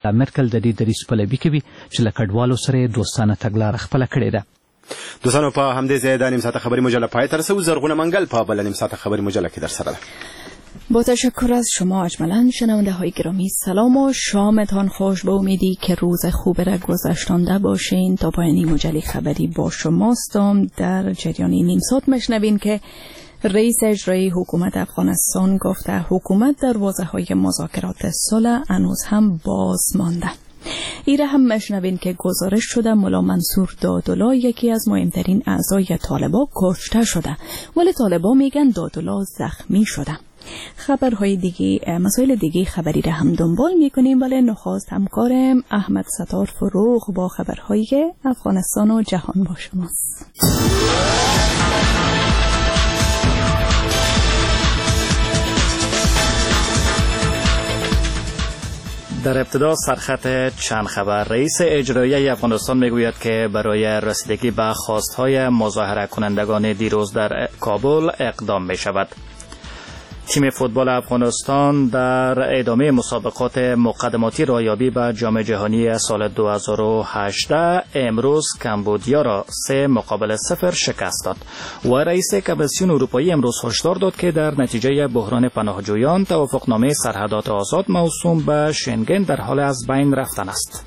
مرکل د دې دریځ پلوي کوي چې له کډوالو سره دوستانه تګلاره خپله کړې ده. دوستانو په همدې ځای دا نیم ساعته خبری مجله پای ته رسوو. زرغونه منگل په بل نیم ساعته خبری مجله کې در سره ده. با تشکر از شما اجمالاً. شنونده های گرامی سلام و شامتان خوش. به امیدی که روز خوب را گذشتانده باشین. تا پایانی مجله خبری با شماستم. در جریان نیم ساعت میشنوین که رئیس اجرایی حکومت افغانستان گفته حکومت دروازه‌های مذاکرات صلح هنوز هم باز مانده. ایره هم میشنوین که گزارش شده ملا منصور دادالله یکی از مهمترین اعضای طالبان کشته شده، ولی طالبان میگن دادالله زخمی شده. خبرهای دیگه، مسائل دیگه خبری را هم دنبال میکنیم، ولی نخست همکارم احمد ستار فروغ با خبرهای افغانستان و جهان با شماست. در ابتدا سرخط چند خبر. رئیس اجرایی افغانستان میگوید که برای رسیدگی به خواستهای مظاهره کنندگان دیروز در کابل اقدام می شود. تیم فوتبال افغانستان در ادامه مسابقات مقدماتی رایابی به جام جهانی سال 2018 امروز کمبودیا را 3-0 شکست داد و رئیس کمیسیون اروپایی امروز هشدار داد که در نتیجه بحران پناهجویان توافقنامه سرحدات آزاد موسوم به شنگن در حال از بین رفتن است.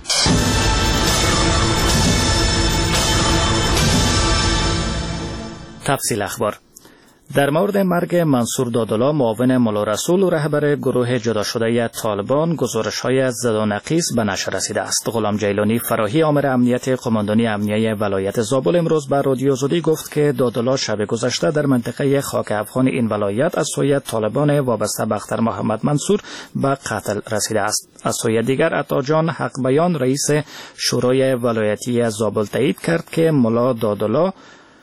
تفصیل اخبار. در مورد مرگ منصور دادالله معاون ملا رسول و رهبر گروه جدا شده طالبان گزارش‌های زد و نقیص به نشر رسیده است. غلام جیلانی فراهی آمر امنیت قماندانی امنیه ولایت زابل امروز به رادیو آزادی گفت که دادالله شب گذشته در منطقه خاک افغان این ولایت از سوی طالبان وابسته به اختر محمد منصور به قتل رسیده است. از سوی دیگر عطاجان حق بیان رئیس شورای ولایتی زابل تایید کرد که ملا دادالله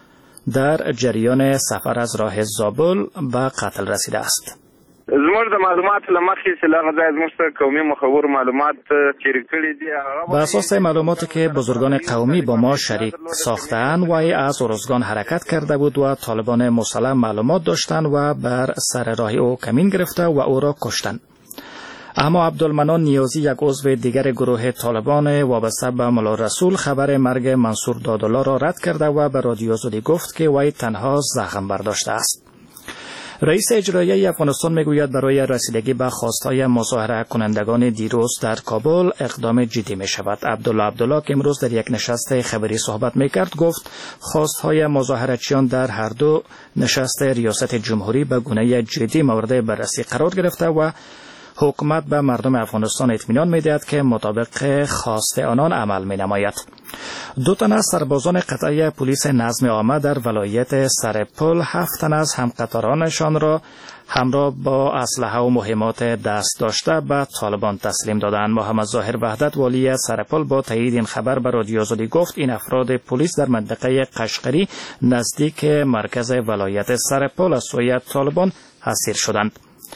در جریان سفر از راه زابل به قتل رسیده است. زموږ د معلوماتو لمخې چې لغه ځای زموږ ته قومي مخور معلومات شریک کړي دي. بر اساس معلوماتی که بزرگان قومی با ما شریک ساختند، وی از ارزگان حرکت کرده بود و طالبان مسلح معلومات داشتند و بر سر راه او کمین گرفته و او را کشتند. اما عبدالمنان نیازی یک عضو دیگر گروه طالبان وابسته به ملا رسول خبر مرگ منصور دادالله را رد کرده و به رادیو آزادی گفت که وی تنها زخم برداشته است. رئیس اجرایی افغانستان میگوید برای رسیدگی به خواستهای مظاهره کنندگان دیروز در کابل اقدام جدی می شود. عبدالله که امروز در یک نشست خبری صحبت می کرد گفت خواستهای مظاهرچیان در هر دو نشست ریاست جمهوری به گونه جدی مورد بررسی قرار گرفته و حکومت به مردم افغانستان اطمینان می‌دهد که مطابق خواست آنان عمل می‌نماید. 2 تن از سربازان قطعه پلیس نظم عامه در ولایت سرپل 7 تن از همقطارانشان را همراه با اسلحه و مهمات دست داشته به طالبان تسلیم دادند. محمد ظاهر وحدت والی سرپل با تایید این خبر به رادیو آزادی گفت این افراد پلیس در منطقه قشقری نزدیک مرکز ولایت سرپل از سوی طالبان اسیر شدند.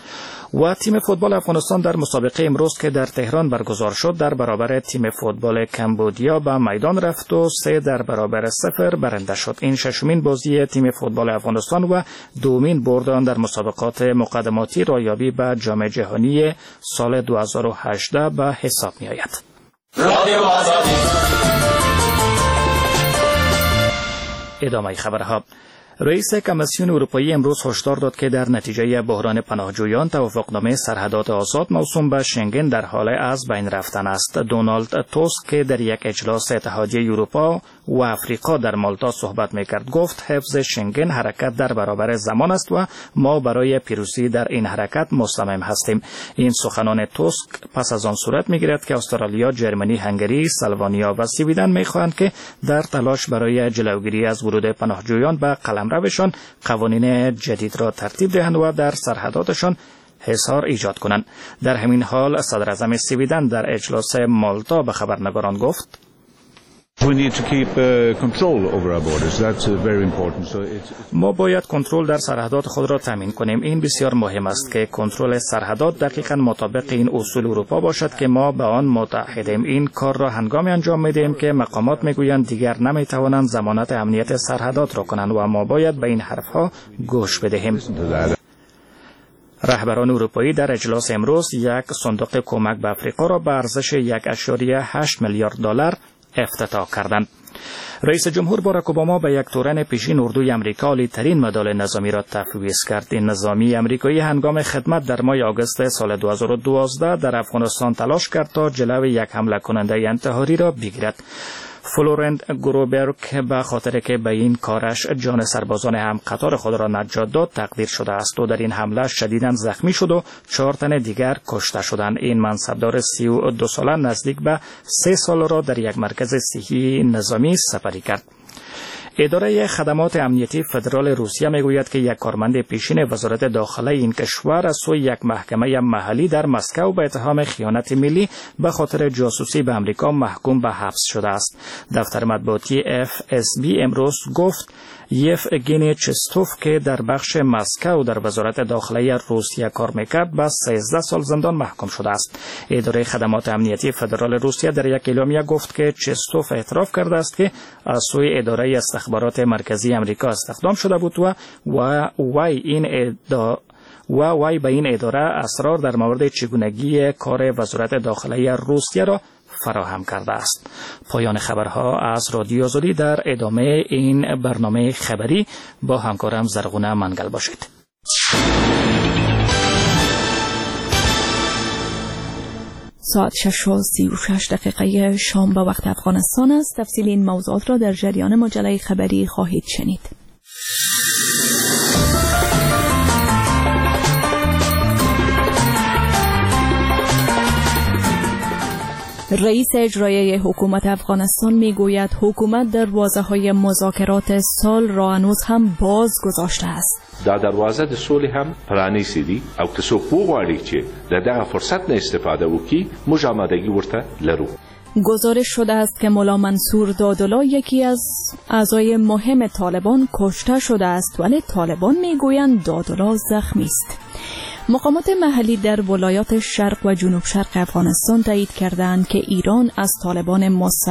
و تیم فوتبال افغانستان در مسابقه امروز که در تهران برگزار شد در برابر تیم فوتبال کمبودیا به میدان رفت و 3-0 برنده شد. این ششمین بازی تیم فوتبال افغانستان و دومین برد آن در مسابقات مقدماتی رایابی به جام جهانی سال 2018 به حساب می آید. ادامه خبرها. رئیس کمیسیون اروپایی امروز هشدار داد که در نتیجه بحران پناهجویان توافقنامه سرحدات آزاد موسوم به شنگن در حال از بین رفتن است. دونالد توسک که در یک اجلاس اتحادیه اروپا و افریقا در مالتا صحبت میکرد گفت حفظ شنگن حرکت در برابر زمان است و ما برای پیروزی در این حرکت مصمم هستیم. این سخنان توسک پس از آن صورت میگیرد که استرالیا، جرمنی، هنگری، سلوانیا و سویدن میخواهند که در تلاش برای جلوگیری از ورود پناهجویان به قلمروشان قوانین جدید را ترتیب دهند و در سرحداتشان حصار ایجاد کنند. در همین حال صدر اعظم سویدن در اجلاس مالتا به خبرنگاران گفت ما باید کنترل در سرحدات خود را تامین کنیم. این بسیار مهم است که کنترل سرحدات دقیقاً مطابق این اصول اروپا باشد که ما به آن متحدیم. این کار را هنگامی انجام میدهیم که مقامات میگویند دیگر نمیتوانند ضمانت امنیت سرحدات را کنند و ما باید به این حرفها گوش بدهیم. رهبران اروپایی در اجلاس امروز یک صندوق کمک به افریقا را به ارزش 1.8 میلیارد دلار افتتاح کردند. رئیس جمهور باراک اوباما به یک تورن پیشین اردوی امریکا عالی‌ترین مدال نظامی را تفویض کرد. این نظامی امریکایی هنگام خدمت در ماه آگوست سال 2012 در افغانستان تلاش کرد تا جلوی یک حمله کننده انتحاری را بگیرد. فلورنت گروبرگ به خاطر که به این کارش جان سربازان هم قطار خود را نجات داد تقدیر شده است و در این حمله شدیداً زخمی شد و 4 تن دیگر کشته شدند. این منصبدار 32 ساله نزدیک به 3 سال را در یک مرکز صحی نظامی سپری کرد. اداره خدمات امنیتی فدرال روسیه میگوید که یک کارمند پیشین وزارت داخله این کشور از سوی یک محکمه محلی در مسکو به اتهام خیانت ملی به خاطر جاسوسی به امریکا محکوم به حبس شده است. دفتر مطبوعاتی FSB امروز گفت یفگنی چستوف که در بخش مسکو در وزارت داخله روسیه کار میکرد به 13 سال زندان محکوم شده است. اداره خدمات امنیتی فدرال روسیه در یک اعلامیه گفت که چستوف اعتراف کرده است که از سوی اداره استخبارات مرکزی امریکا استخدام شده بود و وی به این اداره اسرار در مورد چگونگی کار وزارت داخله روسیه را فراهم کرده است. پایان خبرها از رادیو آزادی. در ادامه این برنامه خبری با همکارم زرغونه منگل باشید. ساعت 6:36 شام به وقت افغانستان است. تفصیل این موضوعات را در جریان مجله خبری خواهید شنید. رئیس اجرایی حکومت افغانستان میگوید حکومت دروازه‌های مذاکرات صلح را هنوز هم باز گذاشته است. دا دروازه د صلح هم پرانیستې دي او که څوک وغواړي چې د دغه فرصت نه استفاده وکړي موږ آمادګي ورته لرو. گزارش شده است که ملا منصور دادلا یکی از اعضای مهم طالبان کشته شده است ولی طالبان میگویند دادلا زخمی است. مقامات محلی در ولایات شرق و جنوب شرق افغانستان تایید کردند که ایران از طالبان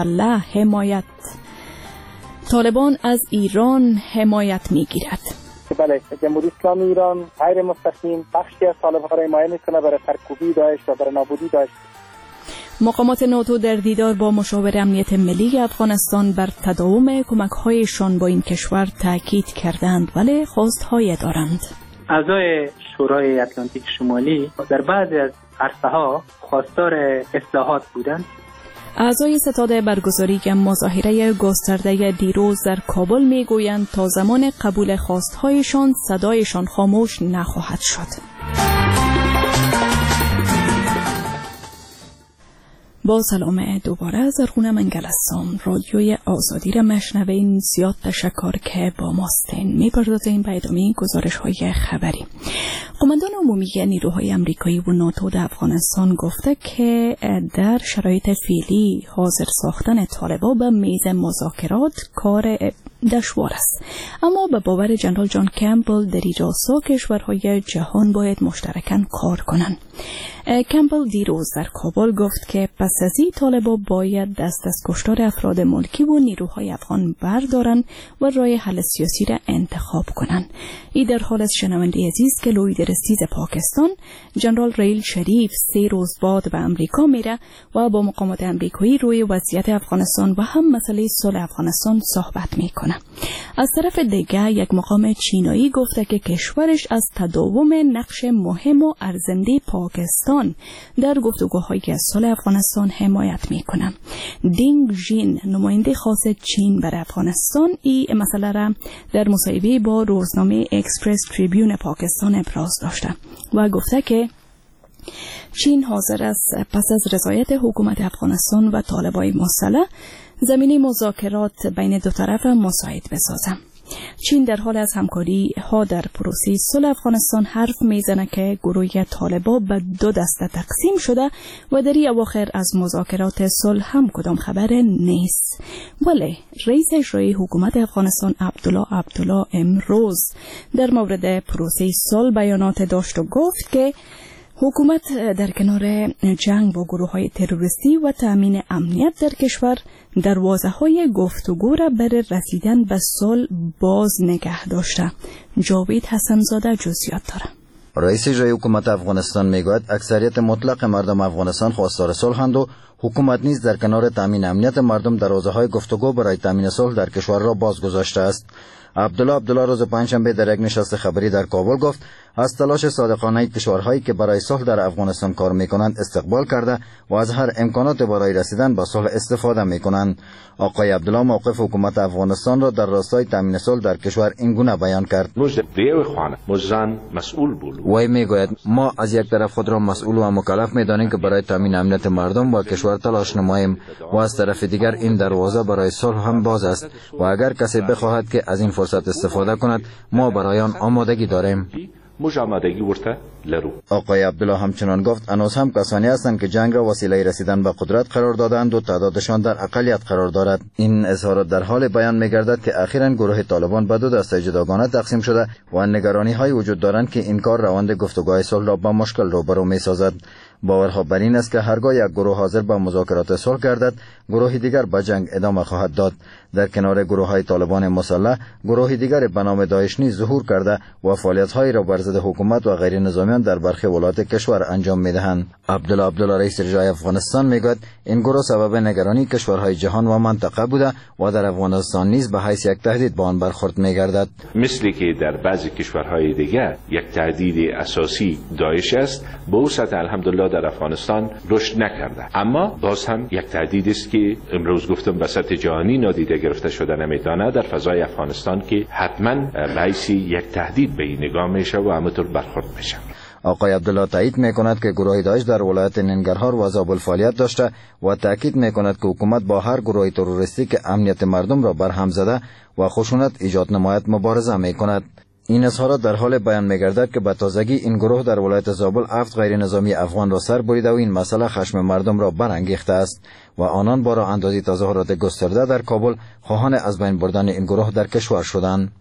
از ایران حمایت می‌گیرد. بله، جمهوری اسلامی ایران غیر مستقیم بخشی از طالبان را حمایت می‌کند برای سرکوبی داعش و برای نابودی داعش. مقامات ناتو در دیدار با مشاور امنیت ملی افغانستان بر تداوم کمک‌هایشان با این کشور تاکید کردند ولی خواست‌های دارند. اعضای شورای اتلانتیک شمالی در بعضی از عرصه‌ها خواستار اصلاحات بودند. اعضای ستاد برگزاری مظاهره گسترده دیروز در کابل میگویند تا زمان قبول خواستهایشان صدایشان خاموش نخواهد شد. با سلام دوباره زرغونه منگل هستم. رادیوی آزادی را مشنوین. زیاد تشکر که با ماستین. می‌پردازیم به ادامه گزارش‌های خبری. قماندان عمومی نیروهای آمریکایی و ناتو در افغانستان گفته که در شرایط فعلی حاضر ساختن طالبان به میز مذاکرات کار دشوار است، اما به باور جنرال جان کمپبل در این راستا کشورهای جهان باید مشترکاً کار کنند. کمپبل دیروز در کابل گفت که پس از این طالبان باید دست از کشتار افراد ملکی و نیروهای افغان بردارن و راه حل سیاسی را انتخاب کنند. این در حال است شنونده عزیز که لوی درستیز پاکستان جنرال ریل شریف 3 روز بعد به امریکا میره و با مقامات امریکایی روی وضعیت افغانستان و هم مسئله صلح افغانستان صحبت میکنه. از طرف دیگر یک مقام چینایی گفته که کشورش از تداوم نقش مهم و ارزنده پاکستان در گفتگوهای صلح افغانستان حمایت میکنه. دینگ ژین نماینده خاص چین بر افغانستان این مسئله را در مصاحبه با روزنامه اکسپرس تریبیون پاکستان ابراز داشته و گفته که چین حاضر است پس از رضایت حکومت افغانستان و طالبان مسلح زمینه مذاکرات بین دو طرف مساعد بسازد. چین در حال از همکاری ها در پروسه صلح افغانستان حرف میزنه که گروه طالبان به 2 دسته تقسیم شده و در این اواخر از مذاکرات صلح هم کدام خبر نیست. ولی رئیس اجرایی حکومت افغانستان عبدالله امروز در مورد پروسه صلح بیانات داشت و گفت که حکومت در کنار جنگ با گروه‌های تروریستی و تأمین امنیت در کشور دروازه‌های گفتگو را برای رسیدن به صلح باز نگه داشته. جاوید حسن‌زاده جزئیات دارد. رئیس اجرایی حکومت افغانستان میگوید اکثریت مطلق مردم افغانستان خواستار صلح‌اند و حکومت نیز در کنار تامین امنیت مردم دروازه‌های گفتگو برای تامین صلح در کشور را باز گذاشته است. عبدالله روز پنجشنبه در یک نشست خبری در کابل گفت از تلاش صادقانه کشورهایی که برای صلح در افغانستان کار میکنند استقبال کرده و از هر امکانات برای رسیدن به صلح استفاده میکنند. آقای عبدالله موقف حکومت افغانستان را در راستای تامین صلح در کشور این گونه بیان کرد. وی میگوید ما از یک طرف خود را مسئول و مکلف میدانیم که برای تامین امنیت مردم و کشور تلاش نماییم و از طرف دیگر این دروازه برای صلح هم باز است و اگر کسی بخواهد که از این فرصت استفاده کند ما برای آن آمادگی داریم. آقای عبدالله همچنان گفت هنوز هم کسانی هستند که جنگ را وسیله رسیدن به قدرت قرار دادند و تعدادشان در اقلیت قرار دارد. این اظهارات در حال بیان می‌گردد که اخیراً گروه طالبان به دو دسته جداگانه تقسیم شده و نگرانی‌های وجود دارند که این کار روند گفتگوهای صلح را با مشکل روبرو می‌سازد. باورها بر این است که هرگاه یک گروه حاضر به مذاکرات صلح گردد گروه دیگر به جنگ ادامه خواهد داد. در کنار گروه‌های طالبان مسلح گروه دیگر به نام داعش نیز ظهور کرده و فعالیت‌هایی را بر ضد حکومت و غیر نظامیان در برخی ولایات کشور انجام می‌دهند. عبدالله رئیس اجرایی افغانستان میگوید این گروه سبب نگرانی کشورهای جهان و منطقه بوده و در افغانستان نیز به حیث یک تهدید به آن برخورد می‌گردد. مثل که در بعضی کشورهای دیگر یک تهدید اساسی داعش است، به او سطح الحمدلله در افغانستان رشد نکرده، اما باز هم یک تهدید است که امروز گفتم به سطح جهانی نادیده گرفته شده نمیتونه در فضای افغانستان که حتما رئیسی یک تهدید به این نگاه میشه و همونطور برخورد میشه. آقای عبدالله تایید میکند که گروه داعش در ولایت ننگرهار و زابل فعالیت داشته و تاکید میکند که حکومت با هر گروه تروریستی که امنیت مردم را برهم زده و خشونت ایجاد نماید مبارزه میکند. این اظهارات در حال بیان می‌گردد که به تازگی این گروه در ولایت زابل 7 غیر نظامی افغان را سر بریده و این مسئله خشم مردم را برانگیخته است و آنان با راه اندازی تظاهرات گسترده در کابل خواهان از بین بردن این گروه در کشور شدند.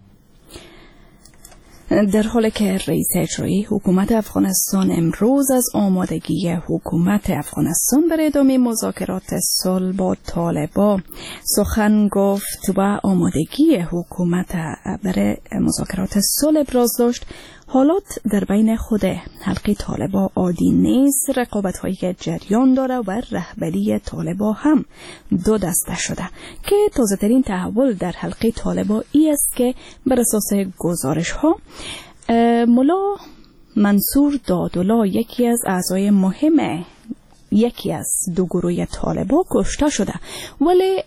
در حالی که رئیس اجرایی حکومت افغانستان امروز از آمادگی حکومت افغانستان برای ادامه مذاکرات صلح با طالبان سخن گفت و آمادگی حکومت برای مذاکرات صلح ابراز داشت، حالات در بین خود حلقه طالبان عادی نیست. رقابت‌هایی که جریان داره و رهبری طالبان هم دو دسته شده که تازه‌ترین تحول در حلقه طالبان ای است که بر اساس گزارش‌ها ملا منصور دادالله یکی از اعضای مهم یکی از دو گروه طالبان کشته شده، ولی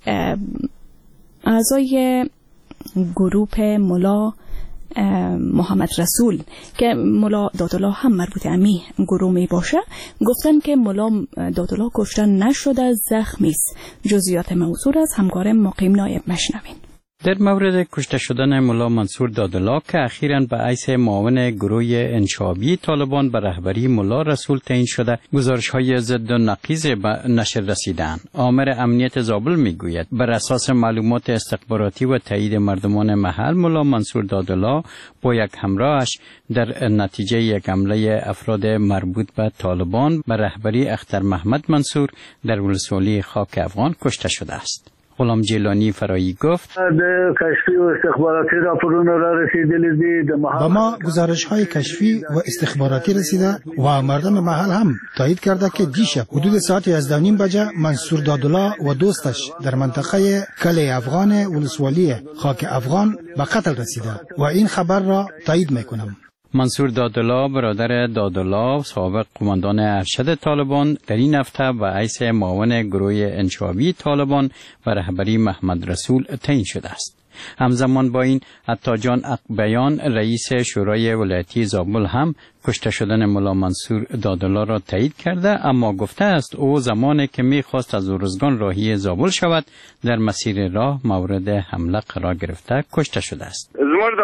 اعضای گروه ملا محمد رسول که ملا دادالله هم مربوط امی گروه می باشه گفتن که ملا دادالله کشته نشده، زخمی است. جزئیات موضوع از همکار مقیم نایب مشنوین. در مورد کشته شدن ملا منصور دادالله که اخیراً به حیث معاون گروه انشابی طالبان به رهبری ملا رسول تعیین شده، گزارش‌های ضد و نقیض به نشر رسیدند. آمر امنیت زابل میگوید بر اساس معلومات استخباراتی و تایید مردمان محل ملا منصور دادالله با یک همراهش در نتیجه یک حمله افراد مربوط به طالبان به رهبری اختر محمد منصور در ولسوالی خاک افغان کشته شده است. غلام جیلانی فرایی گفت کشفی و استخباراتی راپورونه را رسیدلی دي با ما گزارش‌های کشفی و استخباراتی رسیده و مردم محل هم تایید کرده که دیشب حدود ساعت 11:30 بجه منصور دادالله و دوستش در منطقه کل افغان ولسوالی خاک افغان به قتل رسیده و این خبر را تایید میکنم. منصور دادالله برادر دادالله سابق قماندان ارشد طالبان در این هفته به حیث معاون گروه انشابی طالبان و رهبری محمد رسول تعیین شده است. همزمان با این عطاجان اقبیان رئیس شورای ولایتی زابل هم کشته شدن ملا منصور دادالله را تایید کرده، اما گفته است او زمانی که می‌خواست از ارزگان راهی زابل شود در مسیر راه مورد حمله قرار گرفته کشته شده است.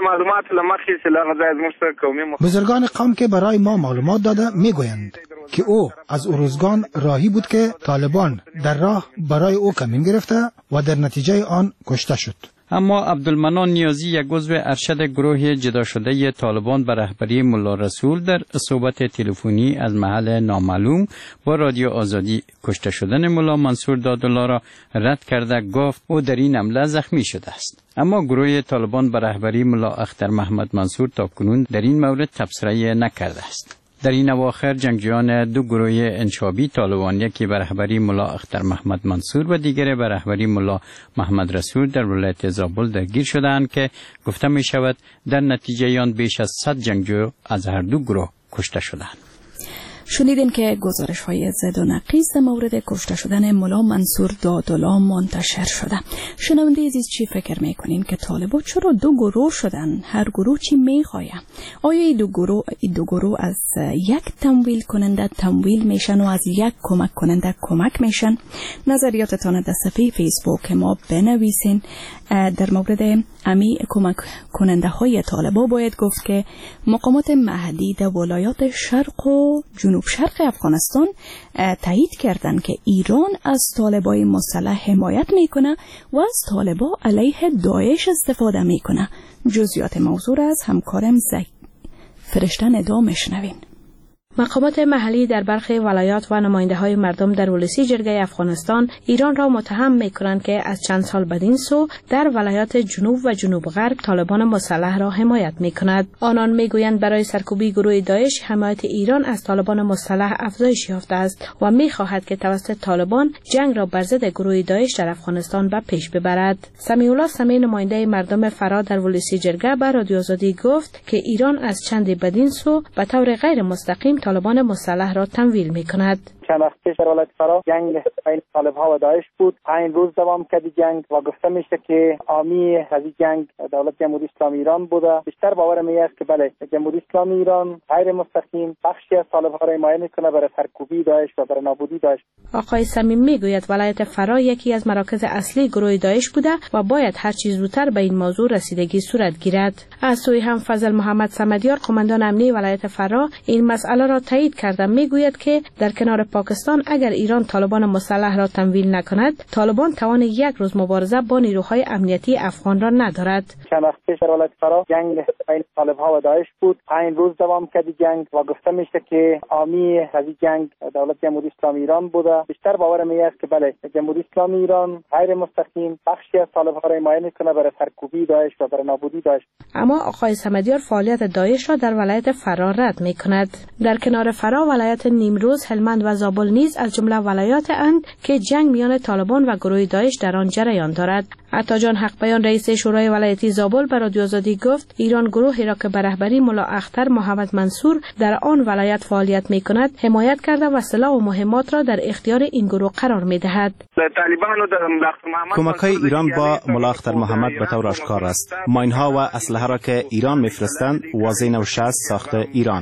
بزرگان قوم که برای ما معلومات داده میگویند که او از ارزگان راهی بود که طالبان در راه برای او کمین گرفته و در نتیجه آن کشته شد. اما عبدالمنان نیازی، یک عضو ارشد گروه جدا شده طالبان به رهبری ملا رسول، در صحبت تلفنی از محل نامعلوم با رادیو آزادی کشته شدن ملا منصور دادالله را رد کرده گفت او در این حمله زخمی شده است. اما گروه طالبان به رهبری ملا اختر محمد منصور تاکنون در این مورد تبصره نکرده است. در این اواخر جنگجویان دو گروه انشابی طالبان، یکی به رهبری ملا اختر محمد منصور و دیگری به رهبری ملا محمد رسول، در ولایت زابل درگیر شدند که گفته می شود در نتیجه آن بیش از 100 جنگجو از هر دو گروه کشته شدند. شنیدین که گزارش های زد و نقیص مورد کشته شدن ملا منصور دادالله منتشر شده. شنونده عزیز، چی فکر میکنین که طالبان چرا دو گروه شدن؟ هر گروه چی میخواه؟ آیا این دو گروه از یک تمویل کننده تمویل میشن و از یک کمک کننده کمک میشن؟ نظریاتتان در صفحه فیسبوک ما بنویسین. در مورد امی کمک کننده های طالبان باید گفت که مقامات محلی در ولایات شرق و جنوب شرق افغانستان تایید کردند که ایران از طالبای مسلح حمایت میکنه و از طالبا علیه داعش استفاده میکنه. جزئیات موضوع از همکارم فرشته ندا میشنوین. مقامات محلی در برخی ولایات و نماینده‌های مردم در ولسی جرگه افغانستان ایران را متهم می‌کنند که از چند سال بدین سو در ولایات جنوب و جنوب غرب طالبان مسلح را حمایت می‌کند. آنان می‌گویند برای سرکوبی گروه داعش حمایت ایران از طالبان مسلح افزایش یافته است و می‌خواهد که توسط طالبان جنگ را بر ضد گروه داعش در افغانستان به پیش ببرد. سمیع الله سمیع، نماینده مردم فرا در ولسی جرگه، به رادیو آزادی گفت که ایران از چند بدین سو به طور غیر مستقیم طالبان مسلح را تمویل می‌کند. چند وقت پیش در ولایت فرا جنگ بین طالب‌ها و داعش بود. 5 روز دوام کرد جنگ و گفته میشه که حامی از این جنگ دولت جمهوری اسلامی ایران بوده. بیشتر باور میاد که بله، جمهوری اسلامی ایران غیر مستقیم بخشی از طالب‌ها را حمایت میکنه برای سرکوبی داعش و برای نابودی داعش. آقای صمیم میگوید ولایت فرا یکی از مراکز اصلی گروه داعش بوده و باید هر چیز زودتر به این موضوع رسیدگی صورت گیرد. از سوی هم فضل محمد صمدیار، قماندان امنی ولایت فرا، این مسئله را تایید کرده. میگوید که در کنار پاکستان اگر ایران طالبان مسلح را تمویل نکند، طالبان توان یک روز مبارزه با نیروهای امنیتی افغان را ندارد. چند وقت پیش در ولایت فرا جنگ بین طالب‌ها و داعش بود. 5 روز دوام کرد جنگ و گفته میشه که حامی از این جنگ دولت جمهوری اسلامی ایران بوده. بیشتر باور میاد که بله، جمهوری اسلامی ایران غیر مستقیم بخشی از طالب‌ها را حمایت میکنه برای سرکوبی داعش و برای نابودی داعش. اما آقای صمدیار فعالیت داعش را در ولایت فرا رد میکند. در کنار فرا ولایت نیمروز، هلمند و زابل نیز از جمله ولایات اند که جنگ میان طالبان و گروه داعش در آن جریان دارد. عطاجان حق بیان، رئیس شورای ولایتی زابل، به رادیو آزادی گفت ایران گروهی را که به رهبری ملا اختر محمد منصور در آن ولایت فعالیت میکند حمایت کرده و سلاح و مهمات را در اختیار این گروه قرار میدهد. کمک‌های ایران با ملا اختر محمد به طور آشکار است. ماین‌ها و اسلحه را که ایران میفرستند واضح 960 ساخت ایران.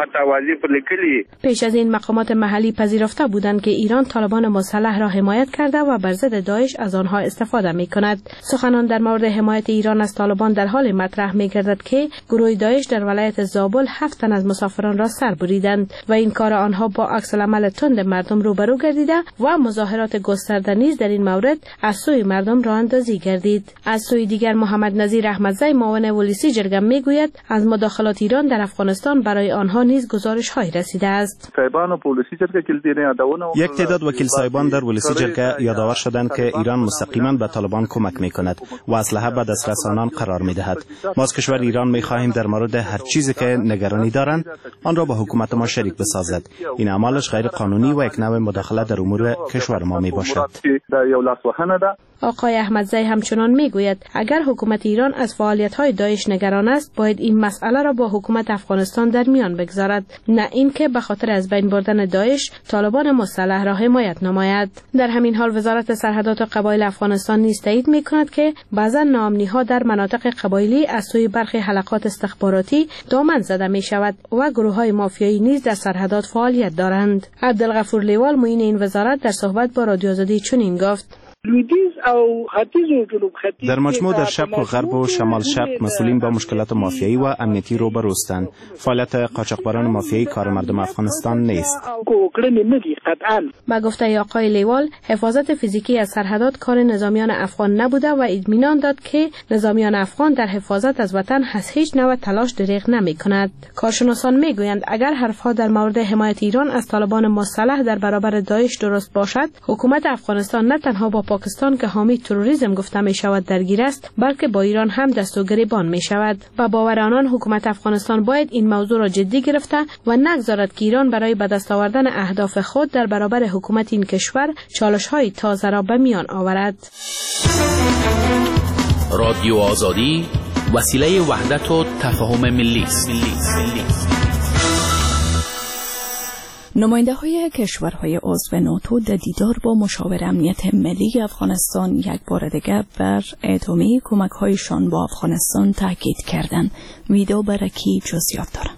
پیش از این مقامات محلی پذیرفته بودند که ایران طالبان مسلح را حمایت کرده و بر ضد داعش از آنها استفاده میکند. سخنان در مورد حمایت ایران از طالبان در حال مطرح میگردد که گروه داعش در ولایت زابل 7 تن از مسافران را سر بریدند و این کار آنها با عکس العمل تند مردم روبرو گردیده و مظاهرات گسترده نیز در این مورد از سوی مردم راه اندازی گردید. از سوی دیگر محمد نظیر احمدزی، معاون ولسی جرگه، میگوید از مداخلات ایران در افغانستان برای آنها نیز گزارش‌هایی رسیده است. یک تعداد وکیل صاحبان در ولسی جرگه یادآور شدند که ایران مستقیما به طالبان کمک میکند و اسلحه به دسترس آنان قرار میدهد. ما از کشور ایران میخواهیم در مورد هر چیزی که نگرانی دارند آن را با حکومت ما شریک بسازد. این اعمالش غیر قانونی و یک نوع مداخله در امور کشور ما میباشد. آقای احمدزی همچنان میگوید اگر حکومت ایران از فعالیت‌های داعش نگران است، باید این مسئله را با حکومت افغانستان در میان بگذارد، نه اینکه به خاطر از بین بردن داعش طالبان مسلح را حمایت نماید. در همین حال وزارت سرحدات و قبایل افغانستان نیز تایید می‌کند که بعضا ناامنی‌ها در مناطق قبایلی از سوی برخی حلقات استخباراتی دامن زده می‌شود و گروه‌های مافیایی نیز در سرحدات فعالیت دارند. عبدالغفور لیوال، معین این وزارت، در صحبت با رادیو آزادی چنین گفت: لویدیز او ختیځ و جنوب ختیځ در مجموع در شرق و غرب و شمال شرق مسئولین با مشکلات مافیایی و امنیتی روبروستند. فعالیت قاچاقبران مافیایی کار مردم افغانستان نیست. با گفته آقای لیوال، حفاظت فیزیکی از سرحدات کار نظامیان افغان نبوده و اطمینان داد که نظامیان افغان در حفاظت از وطن از هیچ نوع تلاش دریغ نمی کند. کارشناسان می گویند اگر حرفها در مورد حمایت ایران از طالبان مسلح در برابر داعش درست باشد، حکومت افغانستان نه تنها با پاکستان که حامی تروریسم گفته می شود درگیر است، بلکه با ایران هم دست و گریبان می شود. با باور آنان حکومت افغانستان باید این موضوع را جدی گرفته و نگذارد که ایران برای به دست آوردن اهداف خود در برابر حکومت این کشور چالش‌های تازه را به میان آورد. رادیو آزادی وسیله وحدت و تفاهم ملی است. نماینده های کشورهای عضو ناتو در دیدار با مشاور امنیت ملی افغانستان یک بار دیگر بر ادامه کمک هایشان با افغانستان تاکید کردند. ویدا برکی جزئیات دارد.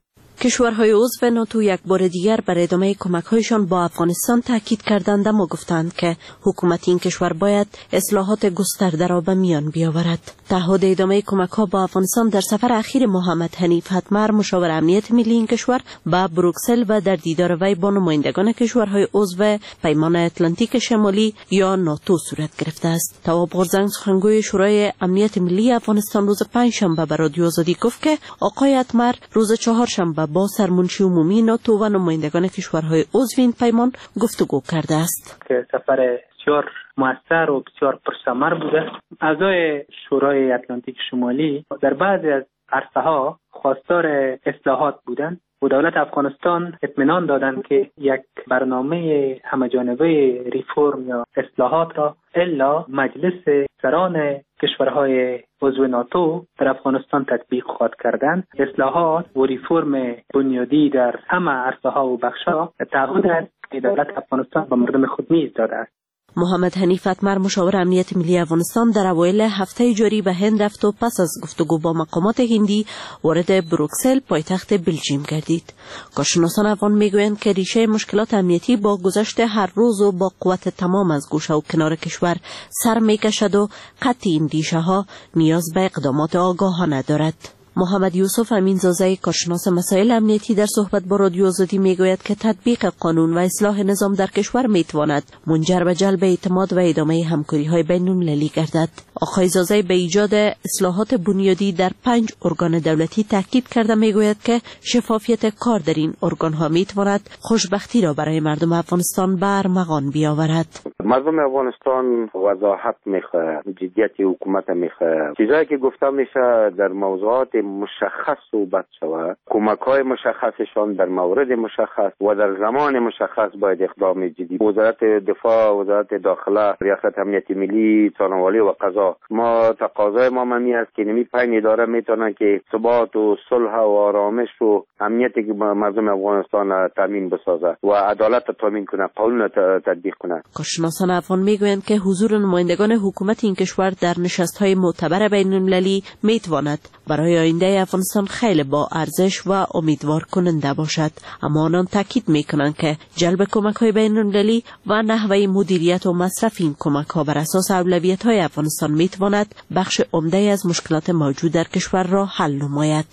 کشورهای عضو ناتو یک بار دیگر بر ادامه کمک‌هایشان با افغانستان تاکید کردند و گفتند که حکومت این کشور باید اصلاحات گسترده را به میان بیاورد. تعهد ادامه کمک‌ها با افغانستان در سفر اخیر محمد حنیف حتمر مشاور امنیت ملی این کشور به بروکسل و در دیدار وی با نمایندگان کشورهای عضو پیمان اتلانتیک شمالی یا ناتو صورت گرفته است. تواب غورزنگ سخنگوی شورای امنیت ملی افغانستان روز پنجشنبه به رادیو آزادی گفت که آقای حتمر روز چهارشنبه با سرمنشی عمومی ناتو و نمایندگان کشورهای عضو این پیمان گفتگو کرده است. که سفر بسیار مؤثر و بسیار پرثمر بوده. اعضای شورای اتلانتیک شمالی در بعضی از عرصه‌ها خواستار اصلاحات بودند و دولت افغانستان اطمینان دادند که یک برنامه همه‌جانبه ریفرم یا اصلاحات را الا مجلس سران کشورهای عضو ناتو در افغانستان تطبیق خواهد کردند. اصلاحات و ریفرم بنیادی در همه عرصه‌ها و بخش‌ها تعهد است که دولت افغانستان به مردم خود نیز داده است. محمد حنیف حتمر مشاور امنیت ملی افغانستان در اوایل هفته جاری به هند رفت و پس از گفتگو با مقامات هندی وارد بروکسل پایتخت بلژیم گردید. کارشناسان افغان میگویند که ریشه مشکلات امنیتی با گذشت هر روز و با قوت تمام از گوشه و کنار کشور سر میکشد و قطع این ریشه ها نیاز به اقدامات آگاهانه دارد. محمد یوسف امینزاده کارشناس مسائل امنیتی در صحبت با رادیو آزادی میگوید که تطبیق قانون و اصلاح نظام در کشور میتواند منجر به جلب اعتماد و ادامه همکاری‌های بین‌المللی گردد. آقای زازی به ایجاد اصلاحات بنیادی در 5 ارگان دولتی تاکید کرده میگوید که شفافیت کار در این ارگان‌ها میتواند خوشبختی را برای مردم افغانستان به ارمغان بیاورد. مردم افغانستان وضاحت میخواد، جدیت حکومت میخواد. چیزایی که گفته میشه در موضوعات مشخص صحبت شود، کمک‌های مشخصشان در مورد مشخص و در زمان مشخص باید اقدام جدی. وزارت دفاع، وزارت داخله، ریاست امنیت ملی، ثانویه و قضا، ما تقاضای ما ممی است که نمی 5 اداره میتونن که ثبات و صلح و آرامش و امنیتی که مردم افغانستان تامین بسازه و عدالت تامین کنه، قانون تطبیق کنه. کارشناسان افغان میگویند که حضور نمایندگان حکومت این کشور در نشست‌های معتبر بین‌المللی میتواند برای آینده افغانستان خیلی با ارزش و امیدوار کننده باشد. اما آنان تاکید میکنند که جلب کمک‌های بین‌المللی و نحوه مدیریت و مصرف این کمک‌ها بر اساس اولویت‌های افغانستان میتواند بخش عمده از مشکلات موجود در کشور را حل نماید.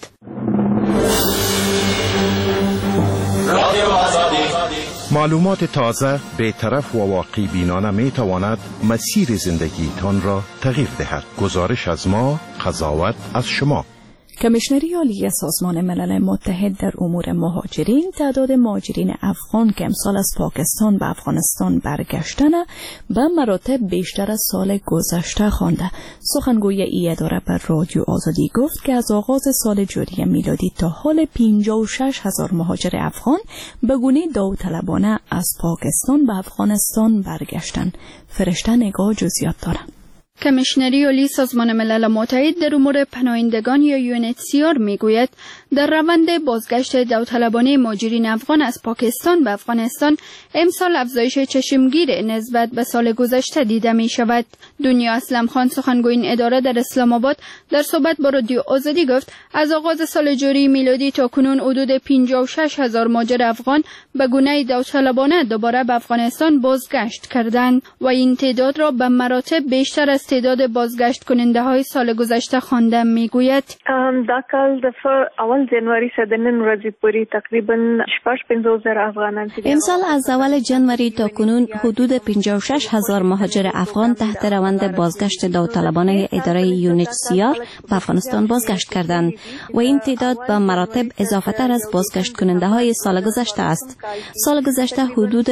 معلومات تازه، بی‌طرف و واقع بینانه می تواند مسیر زندگی تان را تغییر دهد. گزارش از ما، قضاوت از شما. کمیشنری عالی سازمان ملل متحد در امور مهاجرین تعداد مهاجرین افغان که امسال از پاکستان به افغانستان برگشتن به مراتب بیشتر از سال گذشته خوانده. سخنگوی ای اداره بر رادیو آزادی گفت که از آغاز سال جاری میلادی تا حال 56,000 مهاجر افغان به گونه داوطلبانه از پاکستان به افغانستان برگشتن. فرشته نگاه جزئیات دارد. کمیشنری عالی سازمان ملل متحد در امور پناهندگان یا UNHCR میگوید در روند بازگشت داوطلبانه مهاجرین افغان از پاکستان به افغانستان امسال افزایش چشمگیر نسبت به سال گذشته دیده می شود. دنیا اسلم خان سخنگوی این اداره در اسلام آباد در صحبت با رادیو آزادی گفت از آغاز سال جاری میلادی تا کنون حدود 56,000 مهاجر افغان به گونه داوطلبانه دوباره به افغانستان بازگشت کردند و این تعداد را به مراتب بیشتر از تعداد بازگشت کننده های سال گذشته خوانده میگوید. دا کال د اول جنوری څخه د نن ورځې پورې تقریبا 55,000 افغانان امسال از اول جنوری تا کنون حدود 56,000 مهاجر افغان تحت روند بازگشت داوطلبانه اداره UNHCR به افغانستان بازگشت کردند و این تعداد به مراتب اضافه تر از بازگشت کننده های سال گذشته است. سال گذشته حدود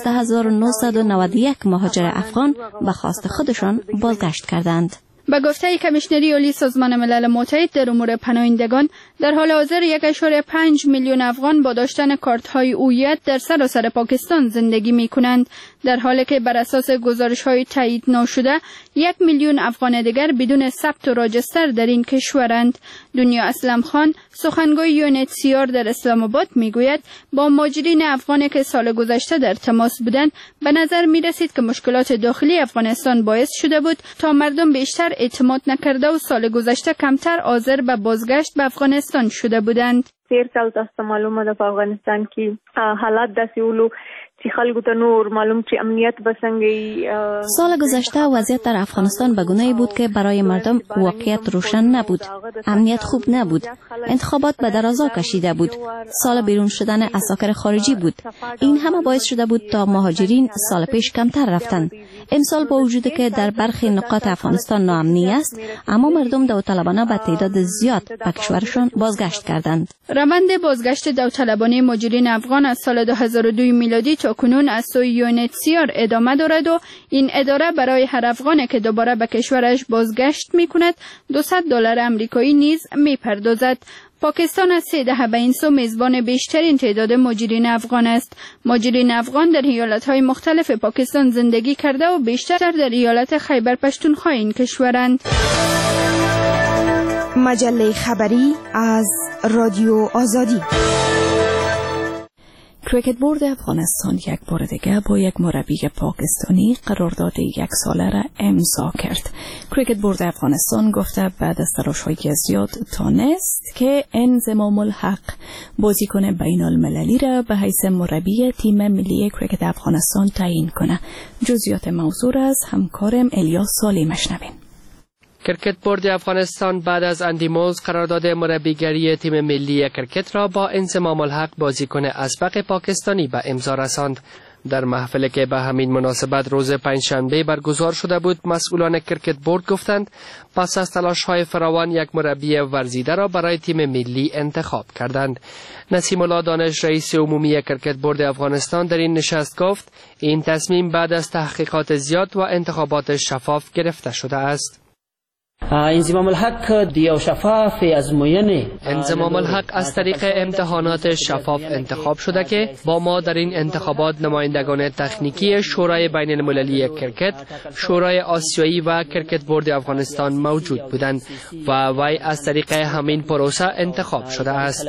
12,991 مهاجر افغان به خواست خودشان بازگشت کردند. به گفته کمیشنری عالی سازمان ملل متحد در امور پناهندگان، در حال حاضر 1.5 میلیون افغان با داشتن کارت‌های هویت در سراسر پاکستان زندگی می‌کنند، در حالی که بر اساس گزارش‌های تایید نشده 1 میلیون افغان دیگر بدون ثبت و راجستر در این کشورند. دنیا اسلم خان سخنگوی UNHCR در اسلام آباد میگوید با مهاجرین افغانی که سال گذشته در تماس بودند به نظر می‌رسید که مشکلات داخلی افغانستان باعث شده بود تا مردم بیشتر اعتماد نکرده و سال گذشته کمتر حاضر به بازگشت به افغانستان شده بودند. تیر کال تاسو معلومه ده په افغانستان کې حالات داسې ولو چې خلکو ته نور معلوم چې امنیت بسنګي. سال گذشته وضعیت در افغانستان به گونه‌ای بود که برای مردم واقعیت روشن نبود، امنیت خوب نبود، انتخابات به درازا کشیده بود، سال بیرون شدن عساکر خارجی بود. این همه باعث شده بود تا مهاجرین سال پیش کمتر رفتند. امسال با وجود که در برخی نقاط افغانستان ناامنی است، اما مردم داوطلبانه به تعداد زیاد به کشورشان بازگشت کردند. روند بازگشت داوطلبانه مهاجرین افغان از سال 2002 میلادی تا کنون از سوی UNHCR ادامه دارد و این اداره برای هر افغانی که دوباره به کشورش بازگشت می‌کند $200 آمریکایی نیز می‌پردازد. پاکستان از 3 دهه به این سو میزبان بیشترین تعداد مهاجرین افغان است. مهاجرین افغان در ایالت‌های مختلف پاکستان زندگی کرده و بیشتر در ایالت خیبر پشتونخوا این کشورند. مجله خبری از رادیو آزادی. کریکت بورد افغانستان یک بار دیگه با یک مربی پاکستانی قرارداد 1 ساله را امضا کرد. کریکت بورد افغانستان گفته بعد از تلاش‌های زیاد تانست که انضمام الحق بازیکن بین‌المللی را به حیث مربی تیم ملی کریکت افغانستان تعیین کنه. جزئیات موضوع از همکارم الیاس سالی مشنویم. کرکت بورد افغانستان بعد از اندیموز قرارداد مربیگری تیم ملی کرکت را با انضمام الحق بازیکن اسبق پاکستانی به امضا رساند. در محفلی که به همین مناسبت روز پنجشنبه برگزار شده بود، مسئولان کرکت بورد گفتند پس از تلاش‌های فراوان یک مربی ورزیده را برای تیم ملی انتخاب کردند. نسیم الله دانش رئیس عمومی کرکت بورد افغانستان در این نشست گفت این تصمیم بعد از تحقیقات زیاد و انتخابات شفاف گرفته شده است. انضمام الحق دیو شفاف ازموینه انضمام الحق از طریق امتحانات شفاف انتخاب شده که با ما در این انتخابات نمایندگان تکنیکی شورای بین المللی کرکت، شورای آسیایی و کرکت بورد افغانستان موجود بودند و وی از طریق همین پروسه انتخاب شده است.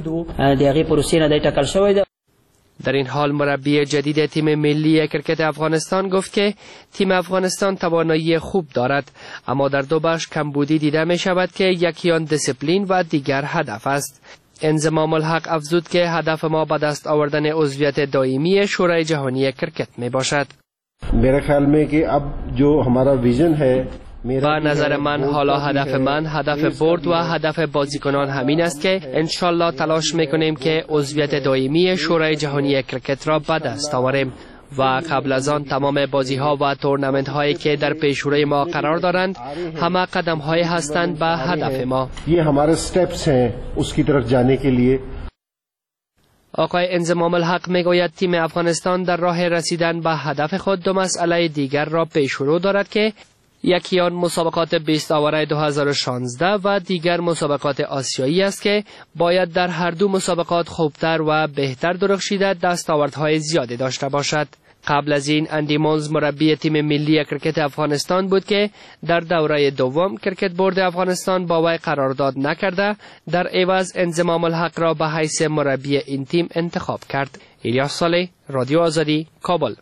در این حال مربی جدید تیم ملی کرکت افغانستان گفت که تیم افغانستان توانایی خوب دارد، اما در دو بخش کمبودی دیده می شود که یکی آن دیسپلین و دیگر هدف است. انضمام الحق افزود که هدف ما به دست آوردن عضویت دائمی شورای جهانی کرکت می باشد. मेरे ख्याल में कि अब जो हमारा विजन है با نظر من حالا هدف بورد و هدف بازیکنان همین است که انشالله تلاش میکنیم که عضویت دائمی شورای جهانی کرکت را به دست آوریم و قبل از آن تمام بازی ها و تورنمنت هایی که در پیشروی ما قرار دارند همه قدم های هستند به هدف ما. ये हमारे steps हैं उसकी तरफ जाने के लिए. آقای انضمام الحق میگوید تیم افغانستان در راه رسیدن به هدف خود دو مسئله دیگر را پیشرو دارد که یکی آن مسابقات 20 آوره 2016 و دیگر مسابقات آسیایی است که باید در هر دو مسابقات خوبتر و بهتر درخشیده دستاوردهای زیادی داشته باشد. قبل از این اندی مولز مربی تیم ملی کرکت افغانستان بود که در دوره دوم کرکت بورد افغانستان با وی قرارداد نکرده در عوض انضمام الحق را به حیث مربی این تیم انتخاب کرد. الیاس صالح، رادیو آزادی، کابل.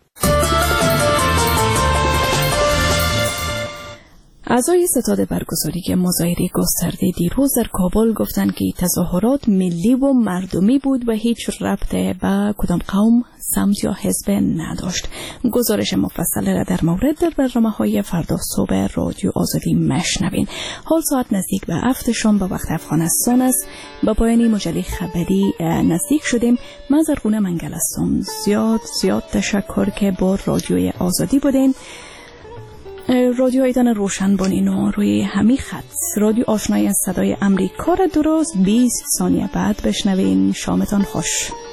اعضای ستاد برگزاری مظاهره گسترده دیروز در کابل گفتند که تظاهرات ملی و مردمی بود و هیچ ربط به کدام قوم، سمت یا حزب نداشت. گزارش مفصل را در مورد در برنامه‌های فردا صبح رادیو آزادی مشنوین. حال ساعت نزدیک به 7 شام به وقت افغانستان است. با پایان مجله خبری نزدیک شدیم. من زرغونه منگل هستم. زیاد تشکر که با رادیوی آزادی بودین. رادیو ایدان روشن بانین و روی همی خط رادیو آشنای صدای امریکا را درست 20 ثانیه بعد بشنوین. شامتان خوش.